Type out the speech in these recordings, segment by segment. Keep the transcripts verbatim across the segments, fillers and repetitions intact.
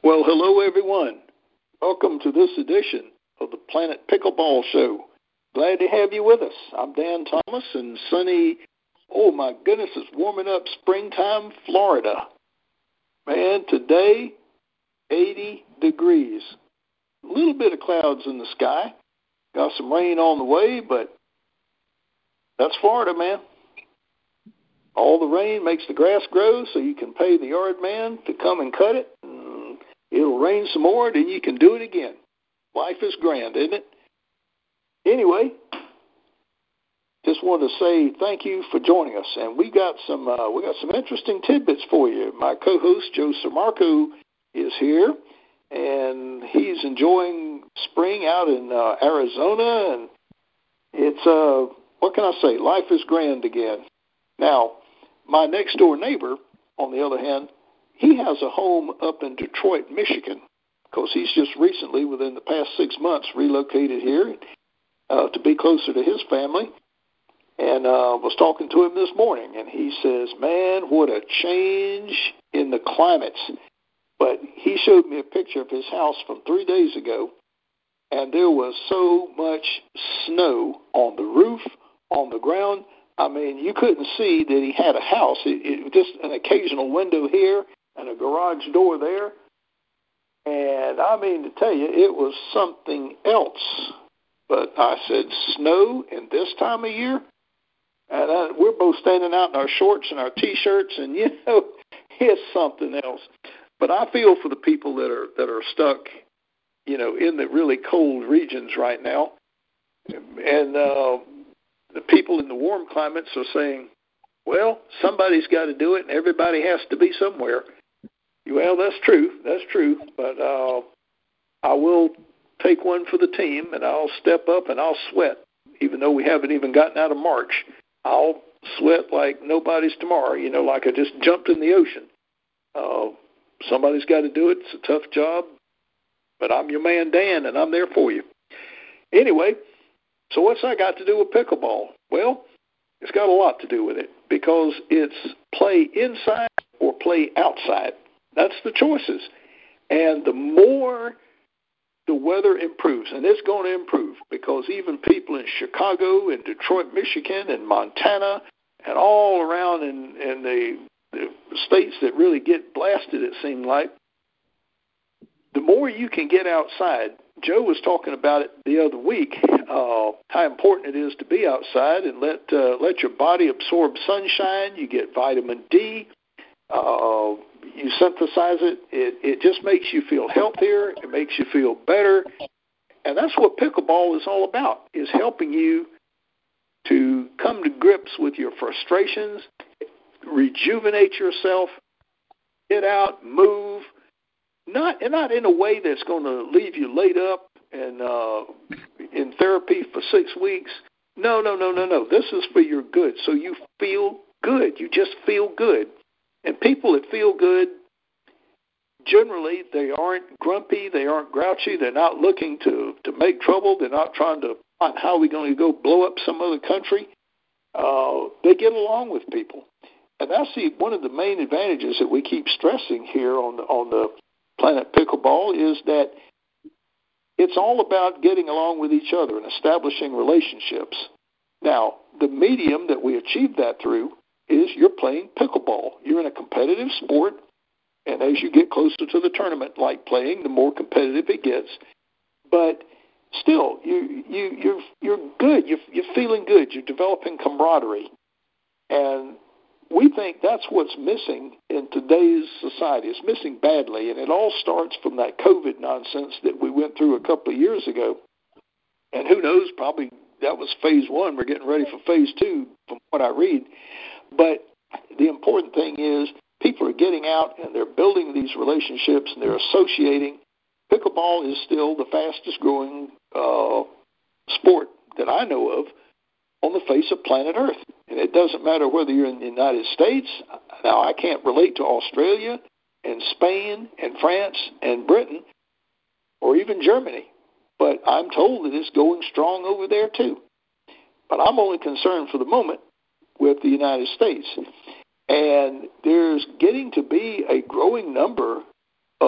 Well, hello, everyone. Welcome to this edition of the Planet Pickleball Show. Glad to have you with us. I'm Dan Thomas in sunny, oh my goodness, it's warming up, springtime, Florida. Man, today, eighty degrees. A little bit of clouds in the sky. Got some rain on the way, but that's Florida, man. All the rain makes the grass grow, so you can pay the yard man to come and cut it. And it'll rain some more, then you can do it again. Life is grand, isn't it? Anyway, just wanted to say thank you for joining us, and we got some uh, we got some interesting tidbits for you. My co-host Joe Samarco is here, and he's enjoying spring out in uh, Arizona, and it's uh, what can I say? Life is grand again. Now, my next door neighbor, on the other hand, he has a home up in Detroit, Michigan, because he's just recently, within the past six months, relocated here uh, to be closer to his family. And uh, was talking to him this morning, and he says, man, what a change in the climates. But he showed me a picture of his house from three days ago, and there was so much snow on the roof, on the ground. I mean, you couldn't see that he had a house. It, it just an occasional window here and a garage door there. And I mean to tell you, it was something else. But I said, snow in this time of year? And I, we're both standing out in our shorts and our T-shirts, and, you know, it's something else. But I feel for the people that are that are stuck, you know, in the really cold regions right now. And uh, the people in the warm climates are saying, well, somebody's got to do it, and everybody has to be somewhere. Well, that's true. That's true. But uh, I will take one for the team, and I'll step up and I'll sweat, even though we haven't even gotten out of March. I'll sweat like nobody's tomorrow, you know, like I just jumped in the ocean. Uh, somebody's got to do it. It's a tough job, but I'm your man, Dan, and I'm there for you. Anyway, so what's that got to do with pickleball? Well, it's got a lot to do with it because it's play inside or play outside. That's the choices. And the more the weather improves, and it's going to improve because even people in Chicago and Detroit, Michigan, and Montana, and all around in, in the, the states that really get blasted, it seemed like, the more you can get outside. Joe was talking about it the other week, uh, how important it is to be outside and let uh, let your body absorb sunshine. You get vitamin D. Uh, you synthesize it. it. It just makes you feel healthier. It makes you feel better. And that's what pickleball is all about, is helping you to come to grips with your frustrations, rejuvenate yourself, get out, move, not, and not in a way that's going to leave you laid up and uh, in therapy for six weeks. No, no, no, no, no. This is for your good, so you feel good. You just feel good. And people that feel good, generally, they aren't grumpy, they aren't grouchy, they're not looking to, to make trouble, they're not trying to find how we're going to go blow up some other country. Uh, they get along with people. And that's the, one of the main advantages that we keep stressing here on the, on the Planet Pickleball is that it's all about getting along with each other and establishing relationships. Now, the medium that we achieve that through is you're playing pickleball. You're in a competitive sport, and as you get closer to the tournament, like playing, the more competitive it gets. But still, you you you're you're good. You're you're feeling good. You're developing camaraderie, and we think that's what's missing in today's society. It's missing badly, and it all starts from that COVID nonsense that we went through a couple of years ago. And who knows? Probably that was phase one. We're getting ready for phase two, from what I read. But the important thing is people are getting out and they're building these relationships and they're associating. Pickleball is still the fastest growing uh, sport that I know of on the face of planet Earth. And it doesn't matter whether you're in the United States. Now, I can't relate to Australia and Spain and France and Britain or even Germany, but I'm told that it's going strong over there too. But I'm only concerned for the moment with the United States. And there's getting to be a growing number of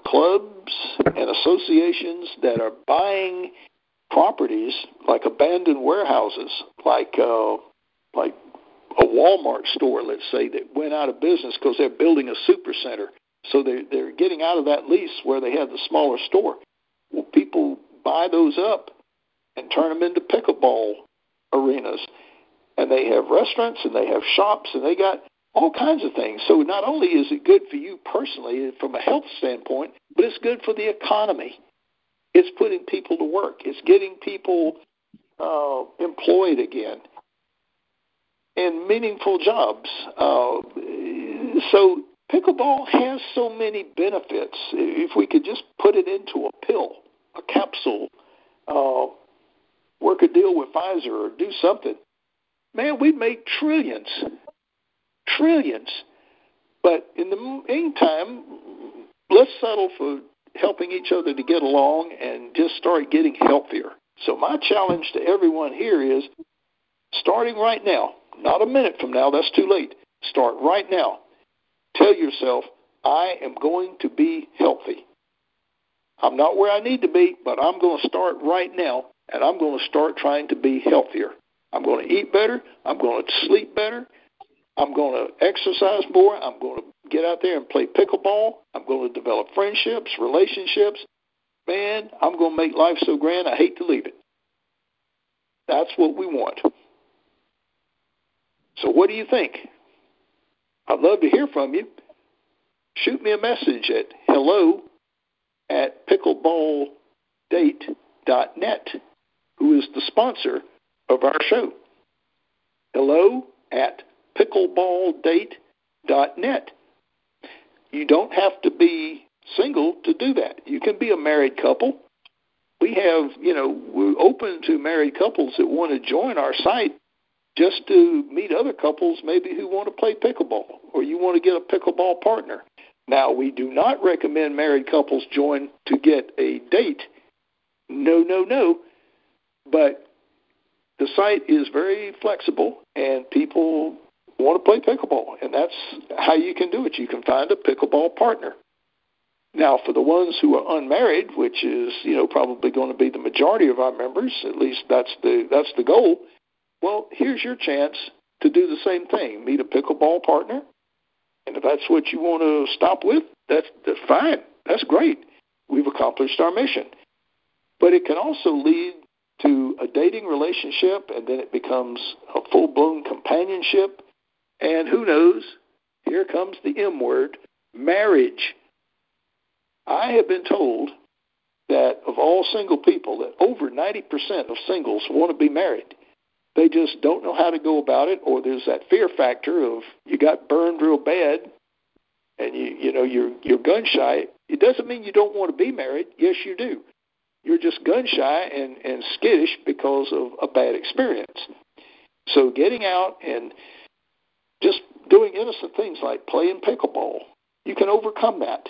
clubs and associations that are buying properties like abandoned warehouses, like uh, like a Walmart store, let's say, that went out of business because they're building a supercenter. So they're, they're getting out of that lease where they had the smaller store. Well, people buy those up and turn them into pickleball arenas. And they have restaurants and they have shops and they got all kinds of things. So not only is it good for you personally from a health standpoint, but it's good for the economy. It's putting people to work. It's getting people uh, employed again in meaningful jobs. Uh, so pickleball has so many benefits. If we could just put it into a pill, a capsule, uh, work a deal with Pfizer or do something, man, we'd make trillions, trillions. But in the meantime, let's settle for helping each other to get along and just start getting healthier. So my challenge to everyone here is starting right now, not a minute from now, that's too late. Start right now. Tell yourself, I am going to be healthy. I'm not where I need to be, but I'm going to start right now, and I'm going to start trying to be healthier. I'm going to eat better. I'm going to sleep better. I'm going to exercise more. I'm going to get out there and play pickleball. I'm going to develop friendships, relationships. Man, I'm going to make life so grand, I hate to leave it. That's what we want. So what do you think? I'd love to hear from you. Shoot me a message at hello at pickleball date dot net, who is the sponsor of our show. Hello at pickleball date dot net. You don't have to be single to do that. You can be a married couple. We have, you know, we're open to married couples that want to join our site just to meet other couples maybe who want to play pickleball, or you want to get a pickleball partner. Now, we do not recommend married couples join to get a date. No, no, no. But the site is very flexible, and people want to play pickleball, and that's how you can do it. You can find a pickleball partner. Now, for the ones who are unmarried, which is, you know, probably going to be the majority of our members, at least that's the that's the goal, well, here's your chance to do the same thing. Meet a pickleball partner, and if that's what you want to stop with, that's, that's fine. That's great. We've accomplished our mission. But it can also lead to a dating relationship, and then it becomes a full-blown companionship. And who knows, here comes the M word, marriage. I have been told that of all single people, that over ninety percent of singles want to be married. They just don't know how to go about it, or there's that fear factor of you got burned real bad and you you know you're you're gun shy. It doesn't mean you don't want to be married. Yes, you do. You're just gun shy and, and skittish because of a bad experience. So getting out and just doing innocent things like playing pickleball, you can overcome that.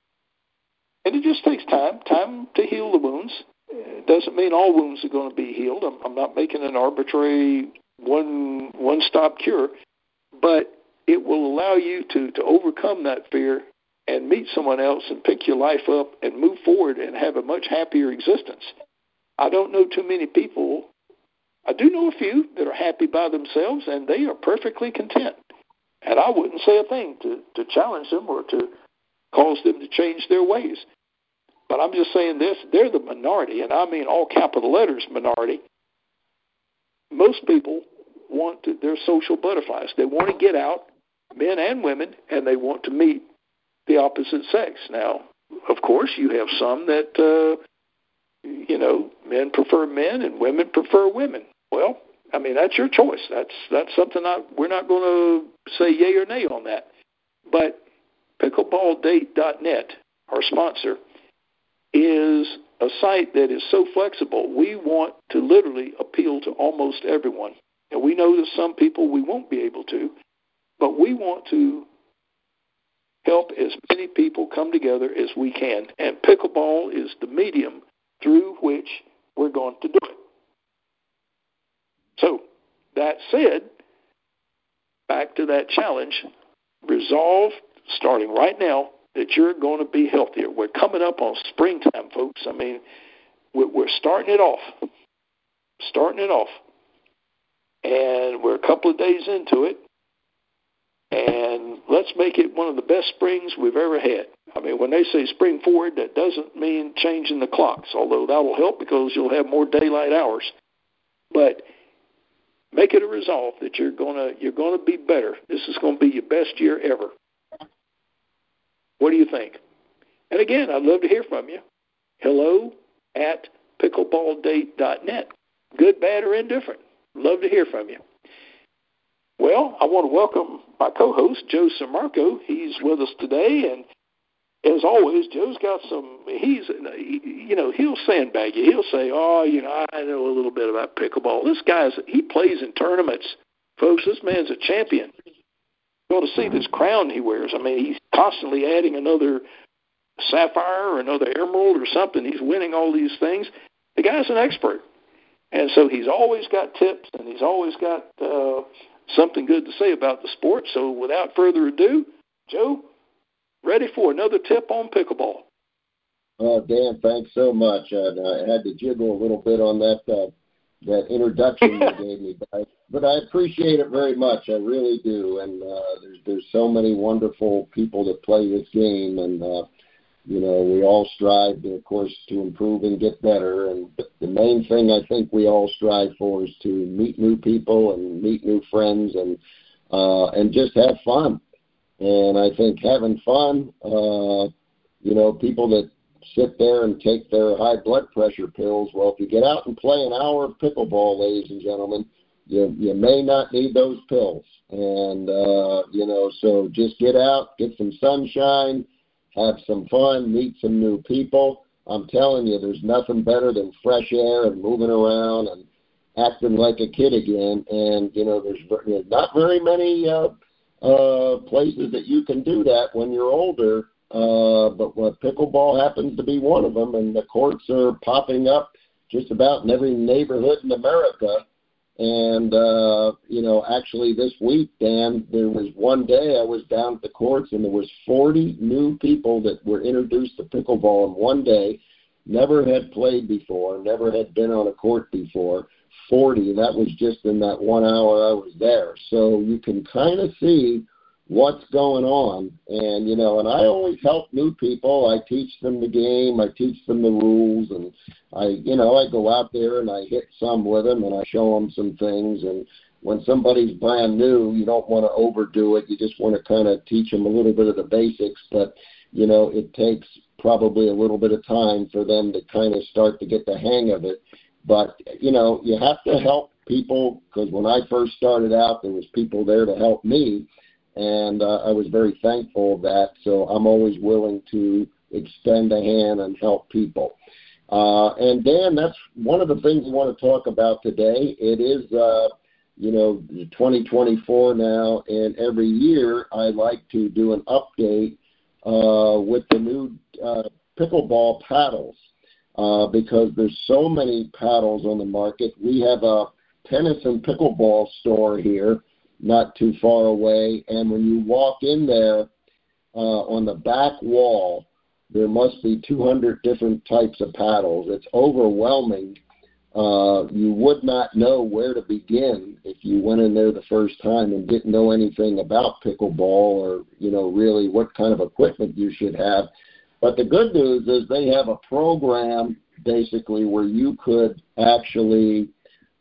And it just takes time, time to heal the wounds. It doesn't mean all wounds are going to be healed. I'm, I'm not making an arbitrary one, one-stop cure, but it will allow you to, to overcome that fear and meet someone else and pick your life up and move forward and have a much happier existence. I don't know too many people. I do know a few that are happy by themselves, and they are perfectly content. And I wouldn't say a thing to, to challenge them or to cause them to change their ways. But I'm just saying this, they're the minority, and I mean all capital letters minority. Most people want to, they're social butterflies. They want to get out, men and women, and they want to meet the opposite sex. Now, of course, you have some that, uh, you know, men prefer men and women prefer women. Well, I mean, that's your choice. That's that's something I, we're not going to say yay or nay on that. But pickleball date dot net, our sponsor, is a site that is so flexible. We want to literally appeal to almost everyone. And we know that some people we won't be able to, but we want to help as many people come together as we can. And pickleball is the medium through which we're going to do it. So, that said, back to that challenge, resolve, starting right now, that you're going to be healthier. We're coming up on springtime, folks. I mean, we're starting it off, starting it off, and we're a couple of days into it, and let's make it one of the best springs we've ever had. I mean, when they say spring forward, that doesn't mean changing the clocks, although that will help because you'll have more daylight hours. But make it a resolve that you're gonna you're gonna be better. This is going to be your best year ever. What do you think? And again, I'd love to hear from you. Hello at pickleball date dot net. Good, bad, or indifferent. Love to hear from you. Well, I want to welcome my co-host, Joe Sammarco. He's with us today, and as always, Joe's got some, he's, you know, he'll sandbag you. He'll say, oh, you know, I know a little bit about pickleball. This guy's, he plays in tournaments. Folks, this man's a champion. You ought to see this crown he wears. I mean, he's constantly adding another sapphire or another emerald or something. He's winning all these things. The guy's an expert. And so he's always got tips, and he's always got uh, something good to say about the sport. So without further ado, Joe, ready for another tip on pickleball. Oh, Dan, thanks so much. Uh, I had to jiggle a little bit on that uh, that introduction you gave me, but I, but I appreciate it very much. I really do. And uh, there's there's so many wonderful people that play this game, and uh, you know, we all strive, to, of course, to improve and get better. And the main thing I think we all strive for is to meet new people and meet new friends and uh, and just have fun. And I think having fun, uh, you know, people that sit there and take their high blood pressure pills, well, if you get out and play an hour of pickleball, ladies and gentlemen, you, you may not need those pills. And, uh, you know, so just get out, get some sunshine, have some fun, meet some new people. I'm telling you, there's nothing better than fresh air and moving around and acting like a kid again. And, you know, there's, there's not very many uh, uh, places that you can do that when you're older, uh, but well, pickleball happens to be one of them, and the courts are popping up just about in every neighborhood in America. And, uh, you know, actually this week, Dan, there was one day I was down at the courts, and there was forty new people that were introduced to pickleball in one day, never had played before, never had been on a court before, forty, and that was just in that one hour I was there. So you can kind of see what's going on. And, you know, and I always help new people. I teach them the game. I teach them the rules. And, I, you know, I go out there and I hit some with them and I show them some things. And when somebody's brand new, you don't want to overdo it. You just want to kind of teach them a little bit of the basics. But, you know, it takes probably a little bit of time for them to kind of start to get the hang of it. But, you know, you have to help people, because when I first started out, there was people there to help me. And uh, I was very thankful of that. So I'm always willing to extend a hand and help people. Uh, and, Dan, that's one of the things we want to talk about today. It is, uh, you know, twenty twenty-four now, and every year I like to do an update uh, with the new uh, pickleball paddles uh, because there's so many paddles on the market. We have a tennis and pickleball store here, not too far away, and when you walk in there, uh, on the back wall, there must be two hundred different types of paddles. It's overwhelming. Uh, you would not know where to begin if you went in there the first time and didn't know anything about pickleball or, you know, really what kind of equipment you should have. But the good news is they have a program basically where you could actually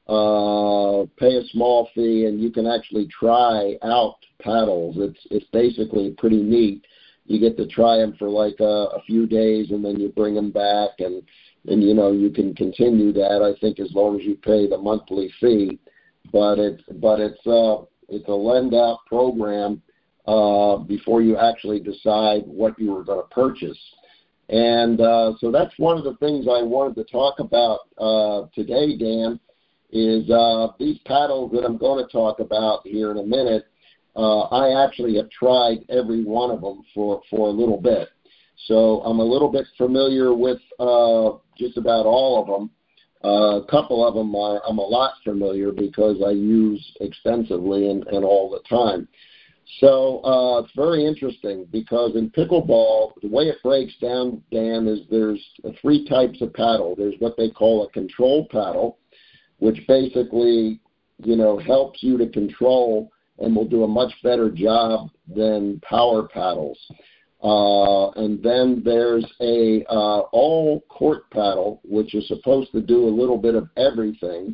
Uh, pay a small fee, and you can actually try out paddles. It's it's basically pretty neat. You get to try them for like a, a few days, and then you bring them back, and and you know you can continue that. I think as long as you pay the monthly fee, but it's but it's uh it's a lend out program uh, before you actually decide what you were going to purchase. And uh, so that's one of the things I wanted to talk about uh, today, Dan. Is uh, these paddles that I'm going to talk about here in a minute, uh, I actually have tried every one of them for, for a little bit. So I'm a little bit familiar with uh, just about all of them. Uh, a couple of them are, I'm a lot familiar because I use extensively and, and all the time. So uh, it's very interesting because in pickleball, the way it breaks down, Dan, is there's three types of paddle. There's what they call a control paddle, which basically, you know, helps you to control and will do a much better job than power paddles. Uh, and then there's a uh, all court paddle, which is supposed to do a little bit of everything.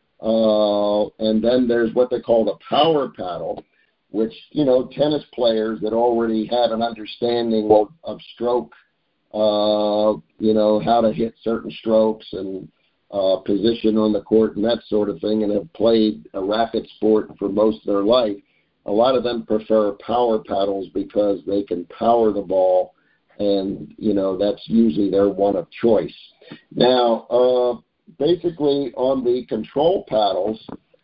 Uh, and then there's what they call the power paddle, which, you know, tennis players that already have an understanding of, of stroke, uh, you know, how to hit certain strokes and uh, position on the court and that sort of thing, and have played a racket sport for most of their life. A lot of them prefer power paddles because they can power the ball, and, you know, that's usually their one of choice. Now, uh, basically on the control paddles,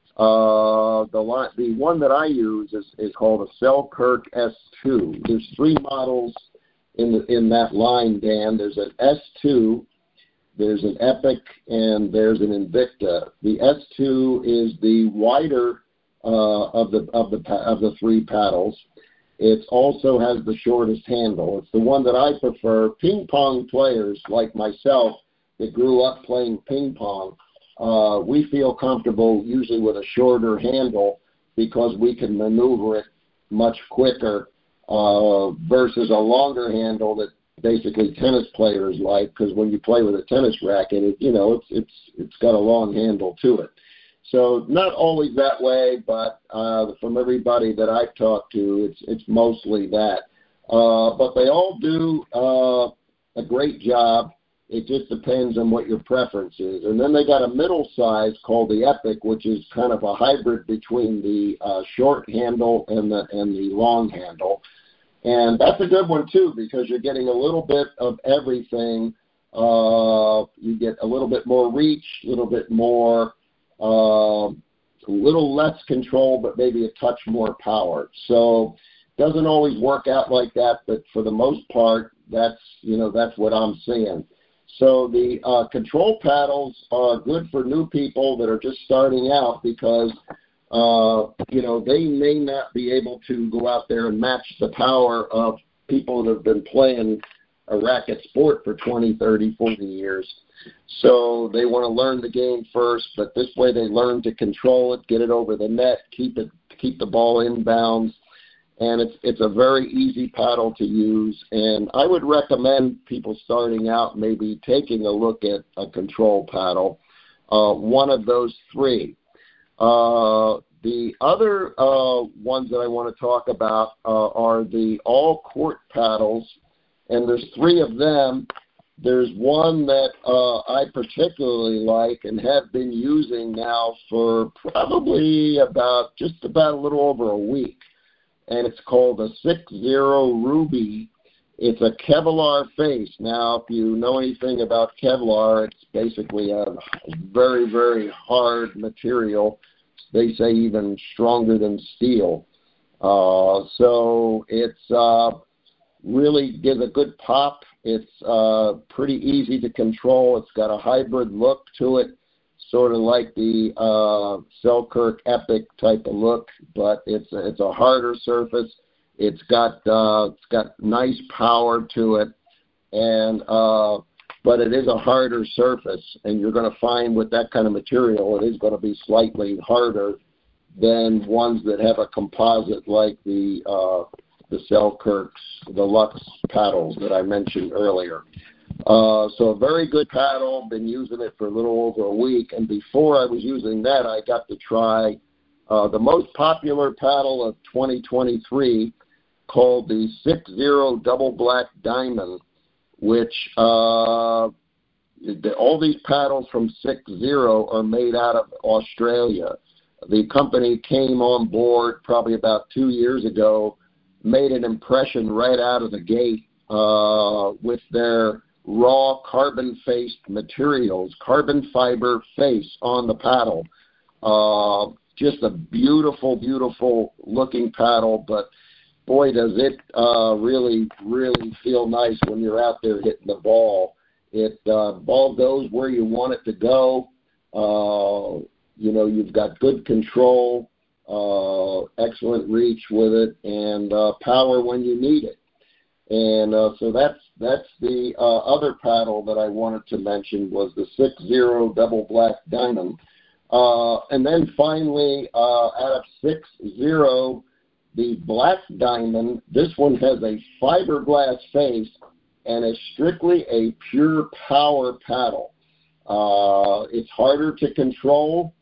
uh, the, line, the one that I use is, is called a Selkirk S two. There's three models in, the, in that line, Dan. There's an S two, there's an Epic, and there's an Invicta. The S two is the wider Uh, of the of the of the three paddles. It also has the shortest handle. It's the one that I prefer. Ping pong players like myself that grew up playing ping pong, uh, we feel comfortable usually with a shorter handle because we can maneuver it much quicker uh, versus a longer handle that basically tennis players like, because when you play with a tennis racket, it, you know, it's it's it's got a long handle to it. So not always that way, but uh, from everybody that I've talked to, it's it's mostly that. Uh, but they all do uh, a great job. It just depends on what your preference is. And then they got a middle size called the Epic, which is kind of a hybrid between the uh, short handle and the and the long handle. And that's a good one, too, because you're getting a little bit of everything. Uh, you get a little bit more reach, a little bit more Uh, a little less control, but maybe a touch more power. So doesn't always work out like that, but for the most part, that's, you know, that's what I'm seeing. So the uh, control paddles are good for new people that are just starting out because, uh, you know, they may not be able to go out there and match the power of people that have been playing a racket sport for twenty, thirty, forty years. So they want to learn the game first, but this way they learn to control it, get it over the net, keep it, keep the ball inbounds, and it's it's a very easy paddle to use. And I would recommend people starting out maybe taking a look at a control paddle, uh, one of those three. Uh, the other uh, ones that I want to talk about uh, are the all-court paddles, and there's three of them. There's one that uh, I particularly like and have been using now for probably about just about a little over a week, and it's called the six zero Ruby. It's a Kevlar face. Now, if you know anything about Kevlar, it's basically a very, very hard material. They say even stronger than steel. Uh, so it's uh, really gives a good pop. It's uh, pretty easy to control. It's got a hybrid look to it, sort of like the uh, Selkirk Epic type of look, but it's a, it's a harder surface. It's got uh, it's got nice power to it, and uh, but it is a harder surface, and you're going to find with that kind of material, it is going to be slightly harder than ones that have a composite like the uh, the Selkirk's, the Lux paddles that I mentioned earlier. Uh, so a very good paddle, been using it for a little over a week, and before I was using that, I got to try uh, the most popular paddle of twenty twenty-three called the six zero Double Black Diamond, which uh, the, all these paddles from six zero are made out of Australia. The company came on board probably about two years ago, made an impression right out of the gate uh, with their raw carbon-faced materials, carbon fiber face on the paddle. Uh, just a beautiful, beautiful looking paddle, but boy, does it uh, really, really feel nice when you're out there hitting the ball. It uh, ball goes where you want it to go. Uh, you know, you've got good control. uh, excellent reach with it, and uh, power when you need it. And uh, so that's that's the uh, other paddle that I wanted to mention was the six zero Double Black Diamond. Uh, and then finally, uh, out of six zero, the Black Diamond, this one has a fiberglass face and is strictly a pure power paddle. Uh, it's harder to control,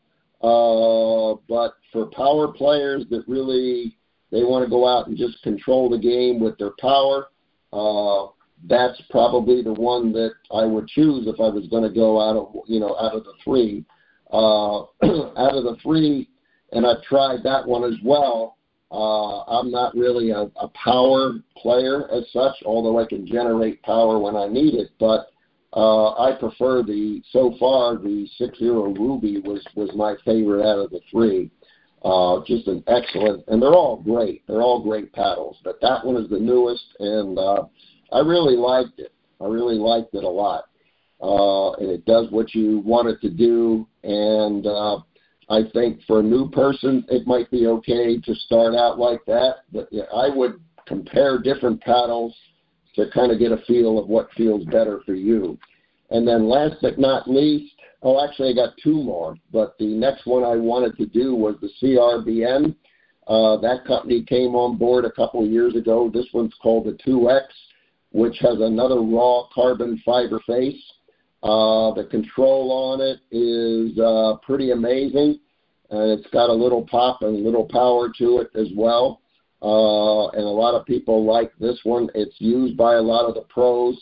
uh, but for power players that really, they want to go out and just control the game with their power, uh, that's probably the one that I would choose if I was going to go out of, you know, out of the three. Uh, out of the three, and I've tried that one as well. Uh, I'm not really a, a power player as such, although I can generate power when I need it. But uh, I prefer the, so far, the six zero Ruby was, was my favorite out of the three. Uh, just an excellent, and they're all great. They're all great paddles. But that one is the newest, and uh, I really liked it. I really liked it a lot. Uh, and it does what you want it to do. And uh, I think for a new person, it might be okay to start out like that. But yeah, I would compare different paddles to kind of get a feel of what feels better for you. And then last but not least, oh, actually I got two more. But the next one I wanted to do was the C R B N. Uh, that company came on board a couple of years ago. This one's called the two X, which has another raw carbon fiber face. Uh, the control on it is uh, pretty amazing, and it's got a little pop and a little power to it as well. Uh, and a lot of people like this one. It's used by a lot of the pros,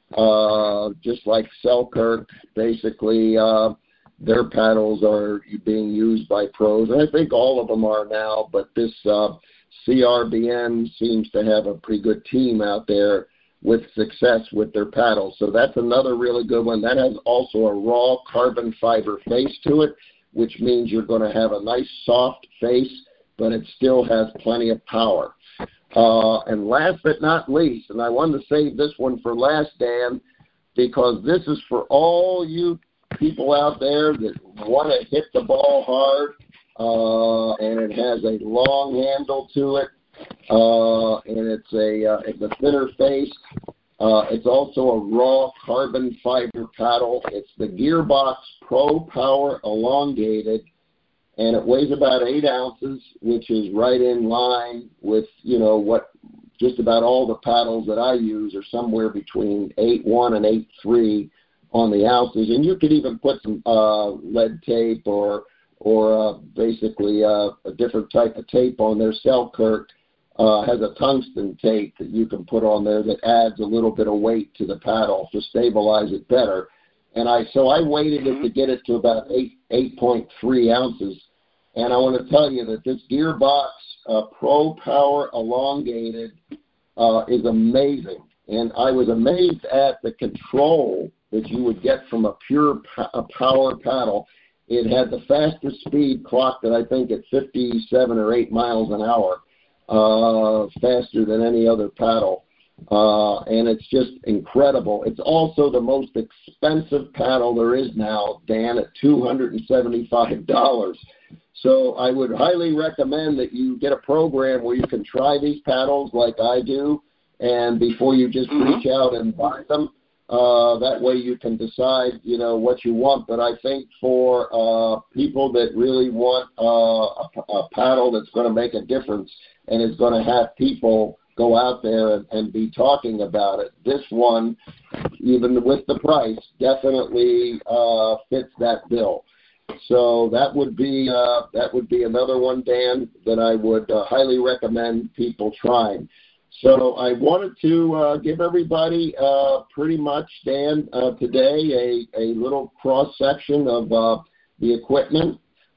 uh, just like Selkirk. Basically, uh, their paddles are being used by pros, and I think all of them are now. But this uh, C R B N seems to have a pretty good team out there with success with their paddles. So that's another really good one. That has also a raw carbon fiber face to it, which means you're going to have a nice soft face, but it still has plenty of power. Uh, and last but not least, and I wanted to save this one for last, Dan, because this is for all you people out there that want to hit the ball hard, uh, and it has a long handle to it. Uh, and it's a uh, it's a thinner face. Uh, it's also a raw carbon fiber paddle. It's the Gearbox Pro Power Elongated, and it weighs about eight ounces, which is right in line with, you know, what just about all the paddles that I use are somewhere between eight one and eight three on the ounces. And you could even put some uh, lead tape or or uh, basically uh, a different type of tape on there. Selkirk Uh, has a tungsten tape that you can put on there that adds a little bit of weight to the paddle to stabilize it better. And I so I weighted it to get it to about eight eight point three ounces. And I want to tell you that this Gearbox uh, Pro Power Elongated uh, is amazing. And I was amazed at the control that you would get from a pure po- a power paddle. It had the fastest speed clocked at I think at fifty-seven or eight miles an hour. Uh, faster than any other paddle, uh, and it's just incredible. It's also the most expensive paddle there is now, Dan, at two hundred seventy-five dollars. So I would highly recommend that you get a program where you can try these paddles like I do, and before you just mm-hmm. reach out and buy them, uh, that way you can decide, you know, what you want. But I think for uh, people that really want uh, a, a paddle that's going to make a difference and is going to have people go out there and, and be talking about it, this one, even with the price, definitely uh, fits that bill. So that would be uh, that would be another one, Dan, that I would uh, highly recommend people trying. So I wanted to uh, give everybody uh, pretty much, Dan, uh, today a, a little cross-section of uh, the equipment.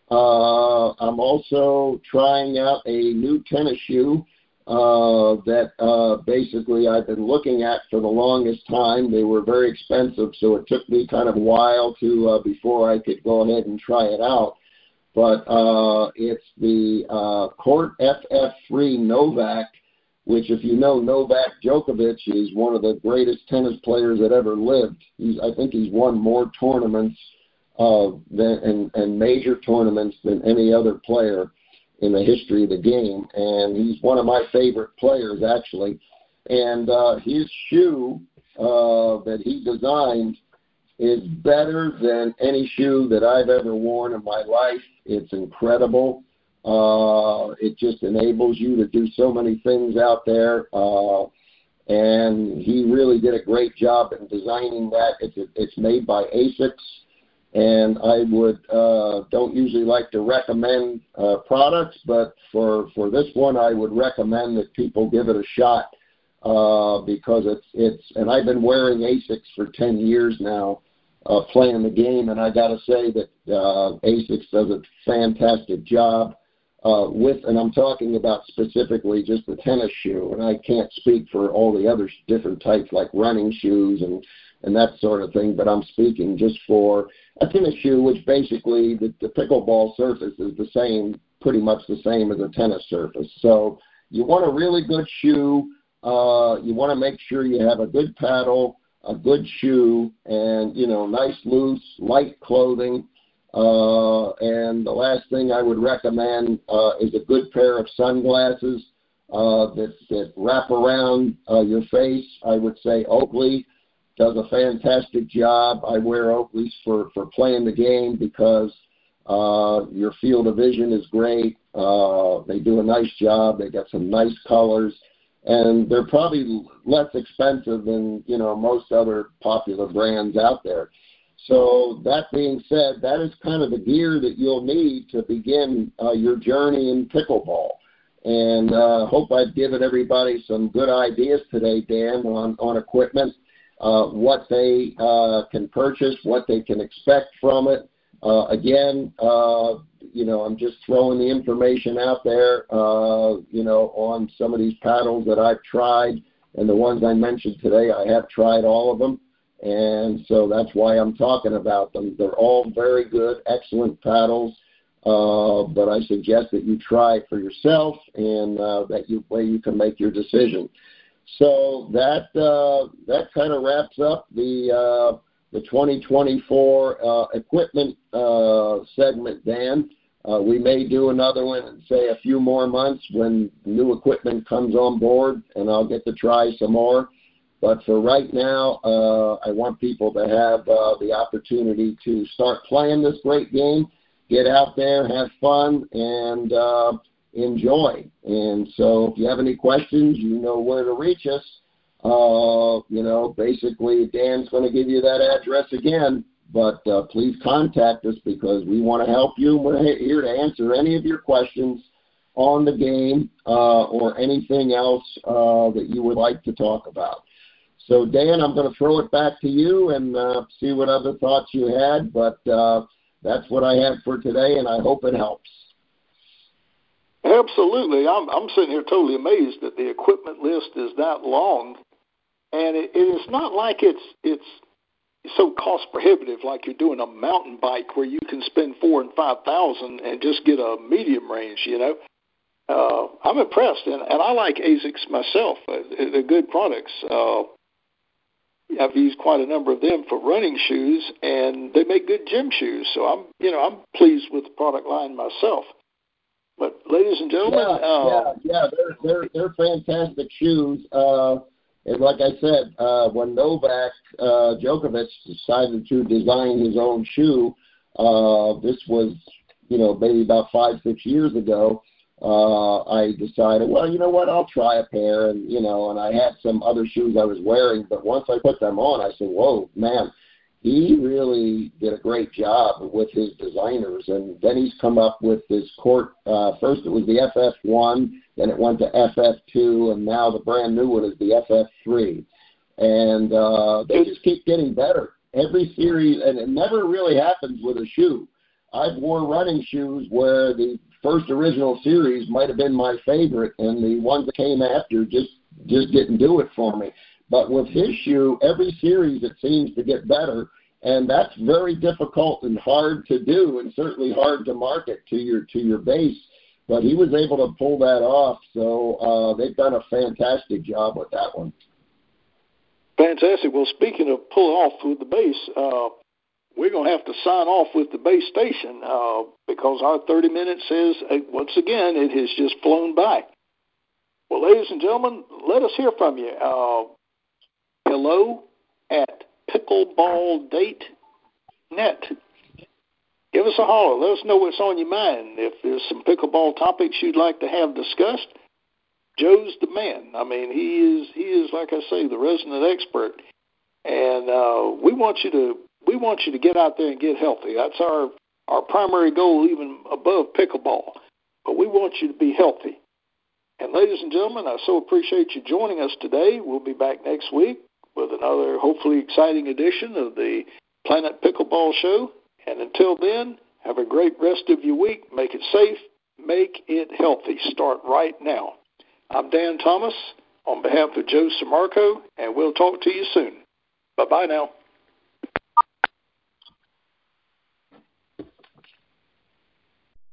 Uh, I'm also trying out a new tennis shoe uh, that uh, basically I've been looking at for the longest time. They were very expensive, so it took me kind of a while to uh, before I could go ahead and try it out. But uh, it's the uh, Court F F three Novak, which, if you know, Novak Djokovic is one of the greatest tennis players that ever lived. He's, I think he's won more tournaments uh, than, and, and major tournaments than any other player. in the history of the game, and he's one of my favorite players, actually. And uh, his shoe uh, that he designed is better than any shoe that I've ever worn in my life. It's incredible. Uh, it just enables you to do so many things out there. Uh, and he really did a great job in designing that. It's, it's made by ASICS. And I would uh, don't usually like to recommend uh, products, but for, for this one, I would recommend that people give it a shot uh, because it's it's. And I've been wearing ASICS for ten years now, uh, playing the game, and I got to say that uh, ASICS does a fantastic job uh, with. And I'm talking about specifically just the tennis shoe, and I can't speak for all the other different types like running shoes and and that sort of thing, but I'm speaking just for a tennis shoe, which basically the, the pickleball surface is the same, pretty much the same as a tennis surface. So you want a really good shoe. Uh, you want to make sure you have a good paddle, a good shoe, and, you know, nice, loose, light clothing. Uh, and the last thing I would recommend uh, is a good pair of sunglasses uh, that, that wrap around uh, your face. I would say Oakley does a fantastic job. I wear Oakleys for, for playing the game because uh, your field of vision is great. Uh, they do a nice job. They got some nice colors, and they're probably less expensive than, you know, most other popular brands out there. So that being said, that is kind of the gear that you'll need to begin uh, your journey in pickleball. And I uh, hope I've given everybody some good ideas today, Dan, on, on equipment. Uh, what they uh, can purchase, what they can expect from it. Uh, again, uh, you know, I'm just throwing the information out there, uh, you know, on some of these paddles that I've tried, and the ones I mentioned today, I have tried all of them, and so that's why I'm talking about them. They're all very good, excellent paddles, uh, but I suggest that you try it for yourself and uh, that you, way you can make your decision. So that uh, that kind of wraps up the uh, the twenty twenty-four uh, equipment uh, segment, Dan. Uh, we may do another one in, say, a few more months when new equipment comes on board, and I'll get to try some more. But for right now, uh, I want people to have uh, the opportunity to start playing this great game, get out there, have fun, and uh, enjoy. And so if you have any questions, you know where to reach us. Uh, you know, basically, Dan's going to give you that address again, but uh, please contact us because we want to help you. We're here to answer any of your questions on the game uh, or anything else uh, that you would like to talk about. So, Dan, I'm going to throw it back to you and uh, see what other thoughts you had, but uh, that's what I had for today, and I hope it helps. Absolutely. I'm I'm sitting here totally amazed that the equipment list is that long, and it, it is not like it's it's so cost prohibitive like you're doing a mountain bike where you can spend four and five thousand and just get a medium range. You know, uh, I'm impressed, and, and I like ASICS myself. Uh, they're good products. Uh, I've used quite a number of them for running shoes, and they make good gym shoes. So I'm you know I'm pleased with the product line myself. But, ladies and gentlemen, yeah, uh, yeah, yeah, they're they're they're fantastic shoes. Uh, and like I said, uh, when Novak uh, Djokovic decided to design his own shoe, uh, this was, you know, maybe about five, six years ago. Uh, I decided, well, you know what, I'll try a pair, and you know, and I had some other shoes I was wearing, but once I put them on, I said, whoa, man. He really did a great job with his designers, and then he's come up with this court. Uh, first it was the F F one, then it went to F F two, and now the brand new one is the F F three. And uh, they just keep getting better. Every series, and it never really happens with a shoe. I've worn running shoes where the first original series might have been my favorite, and the ones that came after just, just didn't do it for me. But with his shoe, every series it seems to get better, and that's very difficult and hard to do, and certainly hard to market to your to your base. But he was able to pull that off, so uh, they've done a fantastic job with that one. Fantastic. Well, speaking of pulling off with the base, uh, we're going to have to sign off with the base station uh, because our thirty minutes is, uh, once again, it has just flown by. Well, ladies and gentlemen, let us hear from you. Uh, hello at pickleball date net. Give us a holler. Let us know what's on your mind. If there's some pickleball topics you'd like to have discussed, Joe's the man. I mean, he is, he is like I say, the resident expert. And uh, we want you to we want you to get out there and get healthy. That's our, our primary goal, even above pickleball. But we want you to be healthy. And ladies and gentlemen, I so appreciate you joining us today. We'll be back next week with another hopefully exciting edition of the Planet Pickleball Show. And until then, have a great rest of your week. Make it safe. Make it healthy. Start right now. I'm Dan Thomas on behalf of Joe Samarco, and we'll talk to you soon. Bye-bye now.